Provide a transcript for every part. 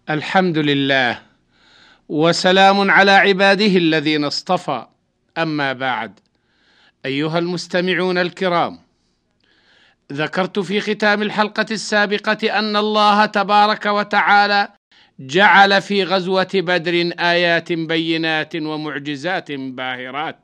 الحمد لله، وسلام على عباده الذين اصطفى. أما بعد، أيها المستمعون الكرام، ذكرت في ختام الحلقة السابقة أن الله تبارك وتعالى جعل في غزوة بدر آيات بينات ومعجزات باهرات،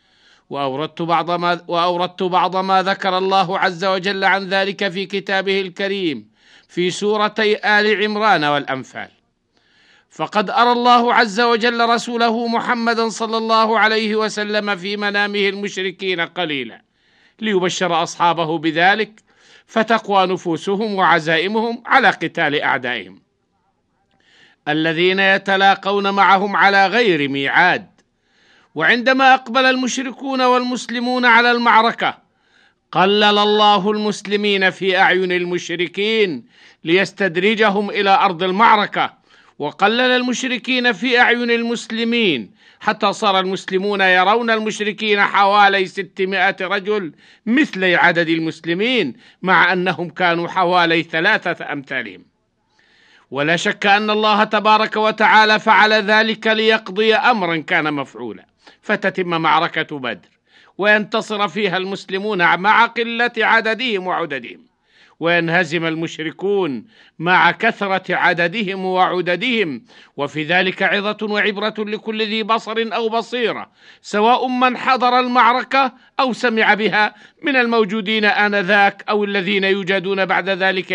وأوردت بعض ما ذكر الله عز وجل عن ذلك في كتابه الكريم في سورتي آل عمران والأنفال. فقد أرى الله عز وجل رسوله محمدا صلى الله عليه وسلم في منامه المشركين قليلا ليبشر أصحابه بذلك، فتقوى نفوسهم وعزائمهم على قتال أعدائهم الذين يتلاقون معهم على غير ميعاد. وعندما أقبل المشركون والمسلمون على المعركة، قلل الله المسلمين في أعين المشركين ليستدرجهم إلى أرض المعركة، وقلل المشركين في أعين المسلمين حتى صار المسلمون يرون المشركين حوالي 600 رجل مثل عدد المسلمين، مع أنهم كانوا حوالي 3 أمثالهم. ولا شك أن الله تبارك وتعالى فعل ذلك ليقضي أمرا كان مفعولا، فتتم معركة بدر وينتصر فيها المسلمون مع قلة عددهم وعددهم، وينهزم المشركون مع كثرة عددهم وعددهم. وفي ذلك عظة وعبرة لكل ذي بصر أو بصيرة، سواء من حضر المعركة أو سمع بها من الموجودين آنذاك أو الذين يوجدون بعد ذلك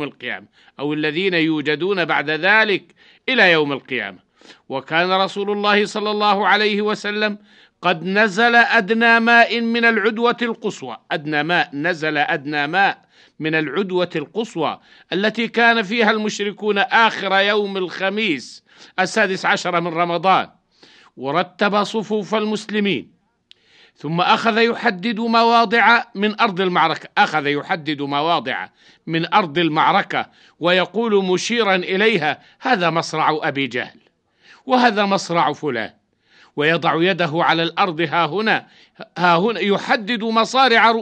إلى يوم القيامة وكان رسول الله صلى الله عليه وسلم قد نزل أدنى ماء من العدوة القصوى، أدنى ماء من العدوة القصوى التي كان فيها المشركون آخر يوم الخميس 16 من رمضان، ورتب صفوف المسلمين، ثم أخذ يحدد مواضع من أرض المعركة ويقول مشيرا إليها: هذا مصرع أبي جهل، وهذا مصرع فلان، ويضع يده على الأرض ها هنا يحدد مصارع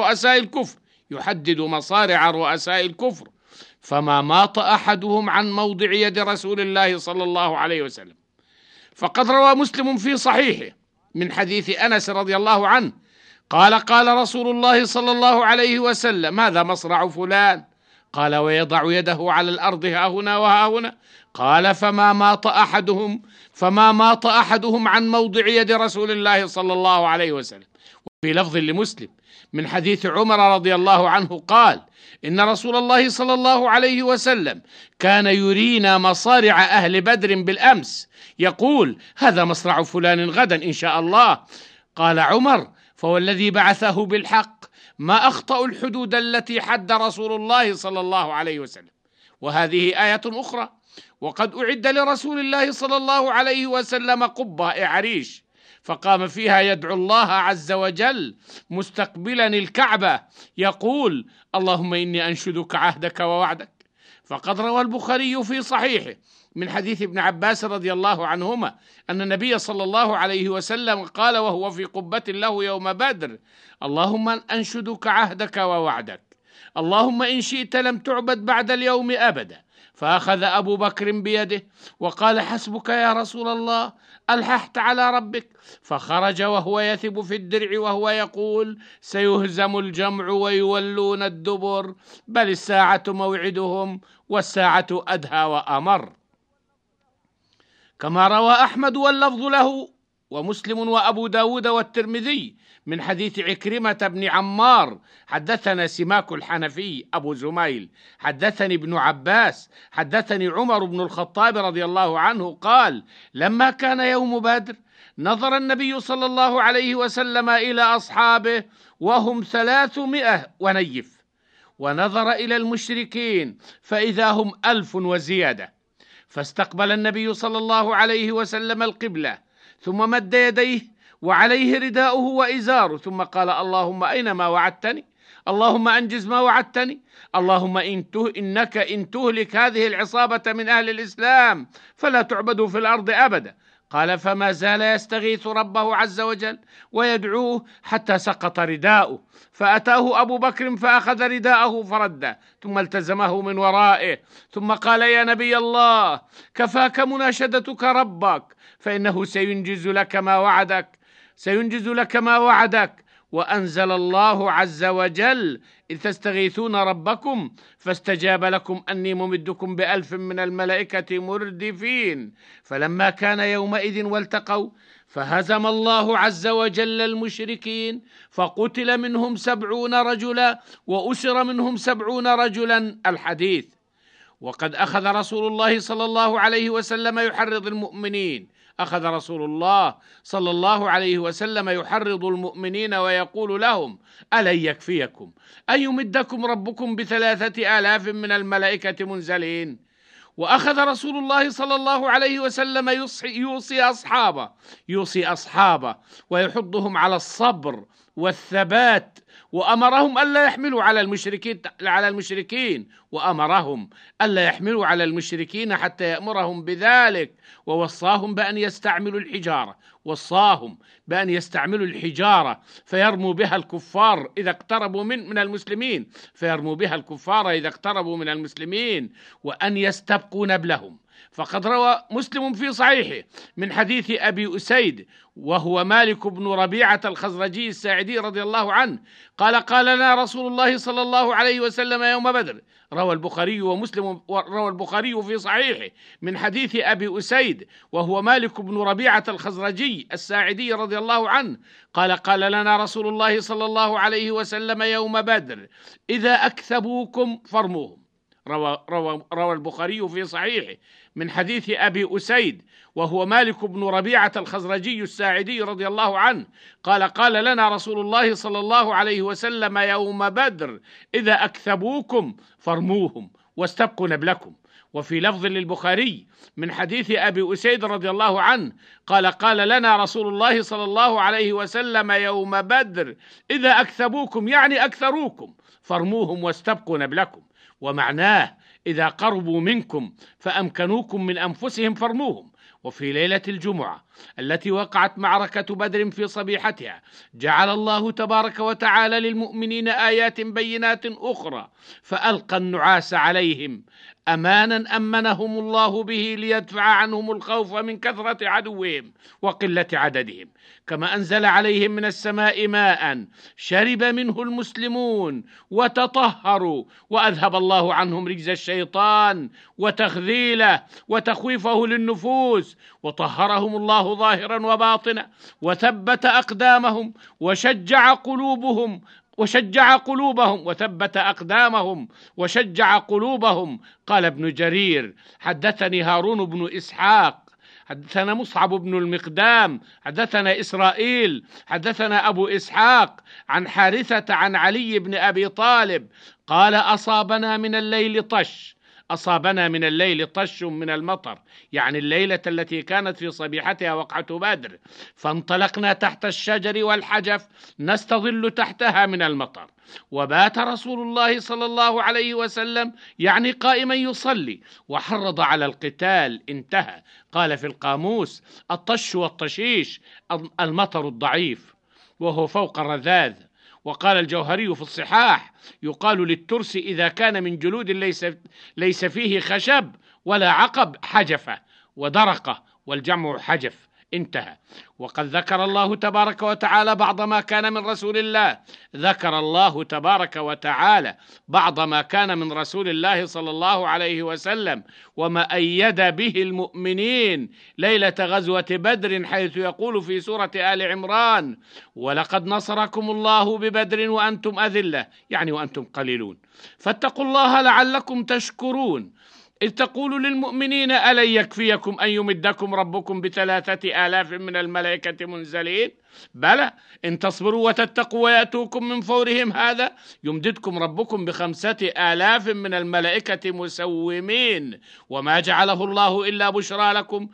رؤساء الكفر، فما ماط أحدهم عن موضع يد رسول الله صلى الله عليه وسلم. فقد روى مسلم في صحيحه من حديث أنس رضي الله عنه قال رسول الله صلى الله عليه وسلم: هذا مصرع فلان. قال: ويضع يده على الأرض ها هنا وها هنا. قال: فما ماط أحدهم عن موضع يد رسول الله صلى الله عليه وسلم. وفي لفظ لمسلم من حديث عمر رضي الله عنه قال: إن رسول الله صلى الله عليه وسلم كان يرينا مصارع أهل بدر بالأمس، يقول: هذا مصرع فلان غدا إن شاء الله. قال عمر: فوالذي بعثه بالحق ما أخطأوا الحدود التي حد رسول الله صلى الله عليه وسلم. وهذه آية أخرى: وقد أعد لرسول الله صلى الله عليه وسلم قبة عريش، فقام فيها يدعو الله عز وجل مستقبلا الكعبة يقول: اللهم إني أنشدك عهدك ووعدك. فقد روى البخاري في صحيحه من حديث ابن عباس رضي الله عنهما أن النبي صلى الله عليه وسلم قال وهو في قبة له يوم بدر: اللهم أنشدك عهدك ووعدك، اللهم إن شئت لم تعبد بعد اليوم أبدا. فأخذ أبو بكر بيده وقال: حسبك يا رسول الله، ألححت على ربك. فخرج وهو يثب في الدرع وهو يقول: سيهزم الجمع ويولون الدبر، بل الساعة موعدهم والساعة أدهى وأمر. كما روى أحمد واللفظ له ومسلم وأبو داود والترمذي من حديث عكرمة بن عمار: حدثنا سماك الحنفي أبو زميل حدثني ابن عباس حدثني عمر بن الخطاب رضي الله عنه قال: لما كان يوم بدر نظر النبي صلى الله عليه وسلم إلى أصحابه وهم 300 ونيف، ونظر إلى المشركين فإذا هم 1000 وزيادة، فاستقبل النبي صلى الله عليه وسلم القبلة، ثم مد يديه وعليه رداؤه وإزاره، ثم قال: اللهم أين ما وعدتني؟ اللهم أنجز ما وعدتني، اللهم إنك إن تهلك هذه العصابة من أهل الإسلام فلا تعبدوا في الأرض أبدا. قال: فما زال يستغيث ربه عز وجل ويدعوه حتى سقط رداؤه، فأتاه أبو بكر فأخذ رداءه فرده، ثم التزمه من ورائه، ثم قال: يا نبي الله، كفاك مناشدتك ربك، فإنه سينجز لك ما وعدك. وأنزل الله عز وجل: إذ تستغيثون ربكم فاستجاب لكم أني ممدكم ب1000 من الملائكة مردفين. فلما كان يومئذ والتقوا فهزم الله عز وجل المشركين، فقتل منهم 70 رجلا وأسر منهم 70 رجلا. الحديث. وقد أخذ رسول الله صلى الله عليه وسلم يحرض المؤمنين ويقول لهم: ألن يكفيكم أن يمدكم ربكم ب3000 من الملائكة منزلين؟ وأخذ رسول الله صلى الله عليه وسلم يوصي أصحابه ويحضهم على الصبر والثبات، وأمرهم ألا يحملوا على المشركين حتى يأمرهم بذلك، ووصاهم بأن يستعملوا الحجارة فيرموا بها الكفار إذا اقتربوا من المسلمين، وأن يستبقوا نبلهم. فقد روى مسلم في صحيحه من حديث أبي أسيد وهو مالك بن ربيعة الخزرجي الساعدي رضي الله عنه قال لنا رسول الله صلى الله عليه وسلم يوم بدر. روى البخاري في صحيحه من حديث أبي أسيد وهو مالك بن ربيعة الخزرجي الساعدي رضي الله عنه قال لنا رسول الله صلى الله عليه وسلم يوم بدر: إذا أكثبوكم فارموهم. روى البخاري في صحيحه من حديث أبي أسيد وهو مالك بن ربيعة الخزرجي الساعدي رضي الله عنه قال لنا رسول الله صلى الله عليه وسلم يوم بدر: إذا أكثبوكم فارموهم واستبقوا نبلكم. وفي لفظ للبخاري من حديث أبي أسيد رضي الله عنه قال لنا رسول الله صلى الله عليه وسلم يوم بدر: إذا أكثبوكم يعني أكثروكم فارموهم واستبقوا نبلكم. ومعناه: إذا قربوا منكم فأمكنوكم من أنفسهم فارموهم. وفي ليلة الجمعة التي وقعت معركة بدر في صبيحتها جعل الله تبارك وتعالى للمؤمنين آيات بينات أخرى، فألقى النعاس عليهم أمانا أمنهم الله به ليدفع عنهم الخوف من كثرة عدوهم وقلة عددهم، كما أنزل عليهم من السماء ماء شرب منه المسلمون وتطهروا، وأذهب الله عنهم رجز الشيطان وتخذيله وتخويفه للنفوس، وطهرهم الله ظاهرا وباطنا، وثبت أقدامهم وشجع قلوبهم وثبت أقدامهم وشجع قلوبهم. قال ابن جرير: حدثني هارون بن إسحاق حدثنا مصعب بن المقدام حدثنا إسرائيل حدثنا أبو إسحاق عن حارثة عن علي بن أبي طالب قال: أصابنا من الليل طش من المطر، يعني الليلة التي كانت في صبيحتها وقعة بدر، فانطلقنا تحت الشجر والحجف نستظل تحتها من المطر، وبات رسول الله صلى الله عليه وسلم يعني قائما يصلي وحرض على القتال. انتهى. قال في القاموس: الطش والطشيش المطر الضعيف وهو فوق الرذاذ. وقال الجوهري في الصحاح: يقال للترس إذا كان من جلود ليس فيه خشب ولا عقب حجفة، ودرقة والجمع حجف. انتهى. وقد ذكر الله تبارك وتعالى بعض ما كان من رسول الله صلى الله عليه وسلم وما أيد به المؤمنين ليلة غزوة بدر، حيث يقول في سورة آل عمران: ولقد نصركم الله ببدر وأنتم أذلة، يعني وأنتم قليلون، فاتقوا الله لعلكم تشكرون، إذ تقول للمؤمنين: ألن يكفيكم أن يمدكم ربكم ب3000 من الملائكة منزلين؟ بلى إن تصبروا وتتقوا ويأتوكم من فورهم هذا يمددكم ربكم ب5,000 من الملائكة مسومين، وما جعله الله إلا بشرى لكم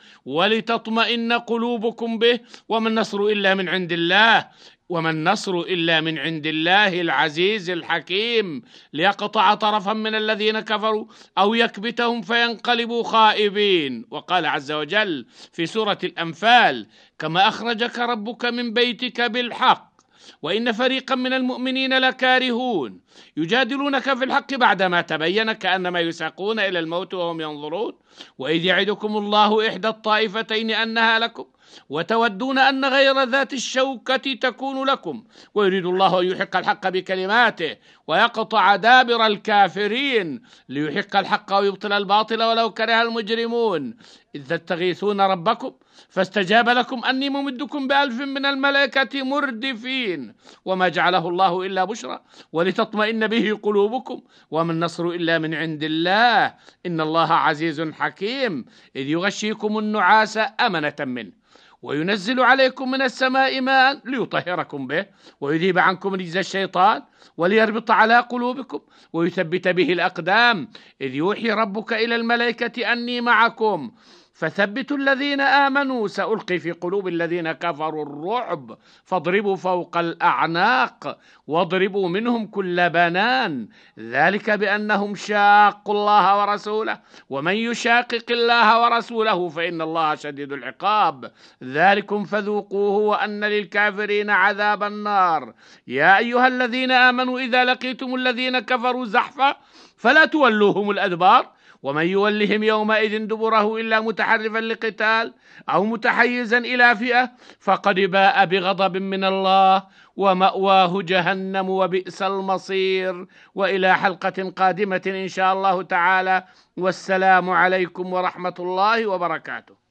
ولتطمئن قلوبكم به، وما النصر إلا من عند الله، وما النصر إلا من عند الله العزيز الحكيم، ليقطع طرفا من الذين كفروا أو يكبتهم فينقلبوا خائبين. وقال عز وجل في سورة الأنفال: كما أخرجك ربك من بيتك بالحق وإن فريقا من المؤمنين لكارهون يجادلونك في الحق بعدما تبين كأنما يساقون إلى الموت وهم ينظرون، وإذ يعدكم الله إحدى الطائفتين أنها لكم وتودون أن غير ذات الشوكة تكون لكم، ويريد الله أن يحق الحق بكلماته ويقطع دابر الكافرين ليحق الحق ويبطل الباطل ولو كره المجرمون. إذ تستغيثون ربكم فاستجاب لكم أني ممدكم ب1,000 من الملائكة مردفين، وما جعله الله إلا بشرى ولتطمئن به قلوبكم، وما النصر إلا من عند الله إن الله عزيز حكيم. إذ يغشيكم النعاس أمنة منه وينزل عليكم من السماء ماء ليطهركم به ويذهب عنكم رجز الشيطان وليربط على قلوبكم ويثبت به الأقدام. إذ يوحي ربك إلى الملائكة أني معكم فثبتوا الذين آمنوا سألقي في قلوب الذين كفروا الرعب فاضربوا فوق الأعناق واضربوا منهم كل بنان، ذلك بأنهم شاقوا الله ورسوله ومن يشاقق الله ورسوله فإن الله شديد العقاب، ذلكم فذوقوه وأن للكافرين عذاب النار. يا أيها الذين آمنوا إذا لقيتم الذين كفروا زحفا فلا تولوهم الأدبار، ومن يولهم يومئذ دبره إلا متحرفا لقتال أو متحيزا إلى فئة فقد باء بغضب من الله ومأواه جهنم وبئس المصير. وإلى حلقة قادمة إن شاء الله تعالى، والسلام عليكم ورحمة الله وبركاته.